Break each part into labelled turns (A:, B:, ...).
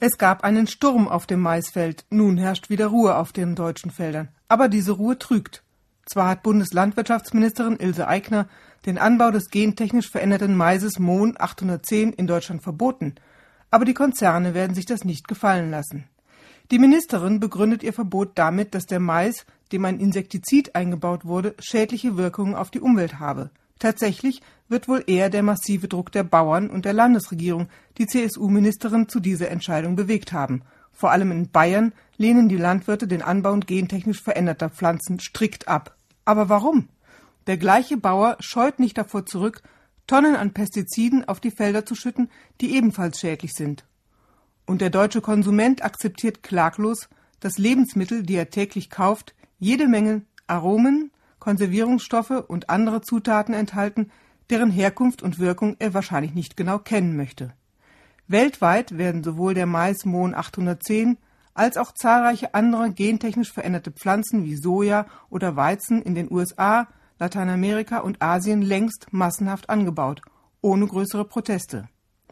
A: Es gab einen Sturm auf dem Maisfeld, nun herrscht wieder Ruhe auf den deutschen Feldern. Aber diese Ruhe trügt. Zwar hat Bundeslandwirtschaftsministerin Ilse Aigner den Anbau des gentechnisch veränderten Maises Mohn 810 in Deutschland verboten, aber die Konzerne werden sich das nicht gefallen lassen. Die Ministerin begründet ihr Verbot damit, dass der Mais, dem ein Insektizid eingebaut wurde, schädliche Wirkungen auf die Umwelt habe. Tatsächlich wird wohl eher der massive Druck der Bauern und der Landesregierung die CSU-Ministerin zu dieser Entscheidung bewegt haben. Vor allem in Bayern lehnen die Landwirte den Anbau gentechnisch veränderter Pflanzen strikt ab. Aber warum? Der gleiche Bauer scheut nicht davor zurück, Tonnen an Pestiziden auf die Felder zu schütten, die ebenfalls schädlich sind. Und der deutsche Konsument akzeptiert klaglos, dass Lebensmittel, die er täglich kauft, jede Menge Aromen, Konservierungsstoffe und andere Zutaten enthalten, deren Herkunft und Wirkung er wahrscheinlich nicht genau kennen möchte. Weltweit werden sowohl der Mais Mohn 810 als auch zahlreiche andere gentechnisch veränderte Pflanzen wie Soja oder Weizen in den USA, Lateinamerika und Asien längst massenhaft angebaut, ohne größere Proteste.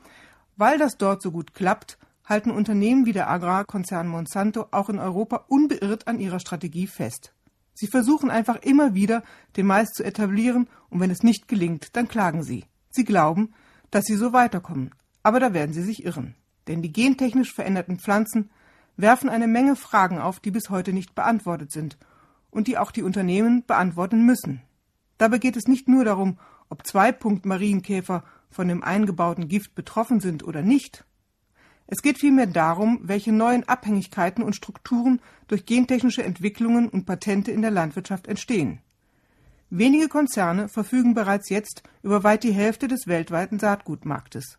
A: Weil das dort so gut klappt, halten Unternehmen wie der Agrarkonzern Monsanto auch in Europa unbeirrt an ihrer Strategie fest. Sie versuchen einfach immer wieder, den Mais zu etablieren, und wenn es nicht gelingt, dann klagen sie. Sie glauben, dass sie so weiterkommen, aber da werden sie sich irren. Denn die gentechnisch veränderten Pflanzen werfen eine Menge Fragen auf, die bis heute nicht beantwortet sind und die auch die Unternehmen beantworten müssen. Dabei geht es nicht nur darum, ob 2-Punkt-Marienkäfer von dem eingebauten Gift betroffen sind oder nicht. Es geht vielmehr darum, welche neuen Abhängigkeiten und Strukturen durch gentechnische Entwicklungen und Patente in der Landwirtschaft entstehen. Wenige Konzerne verfügen bereits jetzt über weit die Hälfte des weltweiten Saatgutmarktes.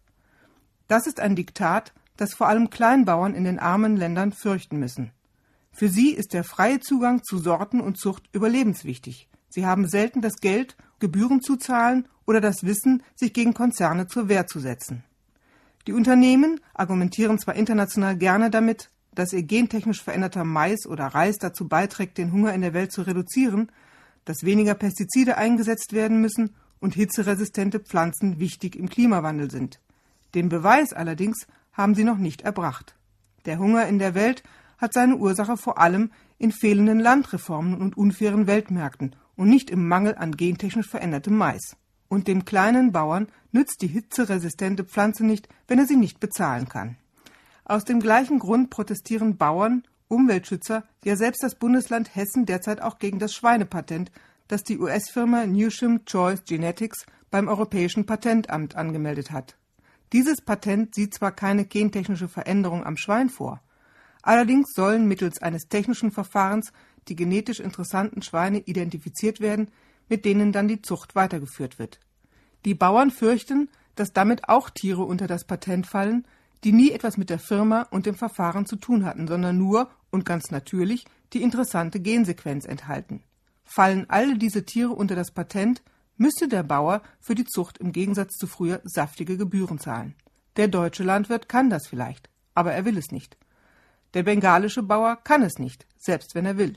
A: Das ist ein Diktat, das vor allem Kleinbauern in den armen Ländern fürchten müssen. Für sie ist der freie Zugang zu Sorten und Zucht überlebenswichtig. Sie haben selten das Geld, Gebühren zu zahlen oder das Wissen, sich gegen Konzerne zur Wehr zu setzen. Die Unternehmen argumentieren zwar international gerne damit, dass ihr gentechnisch veränderter Mais oder Reis dazu beiträgt, den Hunger in der Welt zu reduzieren, dass weniger Pestizide eingesetzt werden müssen und hitzeresistente Pflanzen wichtig im Klimawandel sind. Den Beweis allerdings haben sie noch nicht erbracht. Der Hunger in der Welt hat seine Ursache vor allem in fehlenden Landreformen und unfairen Weltmärkten und nicht im Mangel an gentechnisch verändertem Mais. Und dem kleinen Bauern nützt die hitzeresistente Pflanze nicht, wenn er sie nicht bezahlen kann. Aus dem gleichen Grund protestieren Bauern, Umweltschützer, ja selbst das Bundesland Hessen derzeit auch gegen das Schweinepatent, das die US-Firma Newsham Choice Genetics beim Europäischen Patentamt angemeldet hat. Dieses Patent sieht zwar keine gentechnische Veränderung am Schwein vor, allerdings sollen mittels eines technischen Verfahrens die genetisch interessanten Schweine identifiziert werden, mit denen dann die Zucht weitergeführt wird. Die Bauern fürchten, dass damit auch Tiere unter das Patent fallen, die nie etwas mit der Firma und dem Verfahren zu tun hatten, sondern nur und ganz natürlich die interessante Gensequenz enthalten. Fallen alle diese Tiere unter das Patent, müsste der Bauer für die Zucht im Gegensatz zu früher saftige Gebühren zahlen. Der deutsche Landwirt kann das vielleicht, aber er will es nicht. Der bengalische Bauer kann es nicht, selbst wenn er will.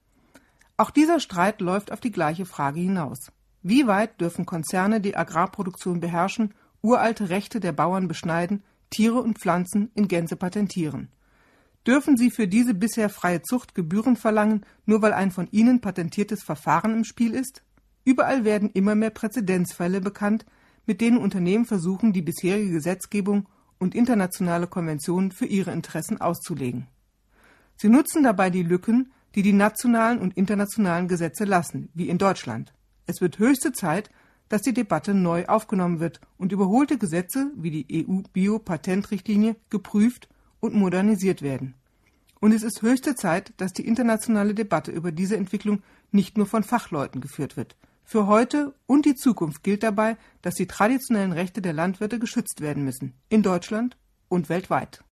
A: Auch dieser Streit läuft auf die gleiche Frage hinaus. Wie weit dürfen Konzerne die Agrarproduktion beherrschen, uralte Rechte der Bauern beschneiden, Tiere und Pflanzen in Gänze patentieren? Dürfen sie für diese bisher freie Zucht Gebühren verlangen, nur weil ein von ihnen patentiertes Verfahren im Spiel ist? Überall werden immer mehr Präzedenzfälle bekannt, mit denen Unternehmen versuchen, die bisherige Gesetzgebung und internationale Konventionen für ihre Interessen auszulegen. Sie nutzen dabei die Lücken, die die nationalen und internationalen Gesetze lassen, wie in Deutschland. Es wird höchste Zeit, dass die Debatte neu aufgenommen wird und überholte Gesetze wie die EU-Bio-Patentrichtlinie geprüft und modernisiert werden. Und es ist höchste Zeit, dass die internationale Debatte über diese Entwicklung nicht nur von Fachleuten geführt wird. Für heute und die Zukunft gilt dabei, dass die traditionellen Rechte der Landwirte geschützt werden müssen, in Deutschland und weltweit.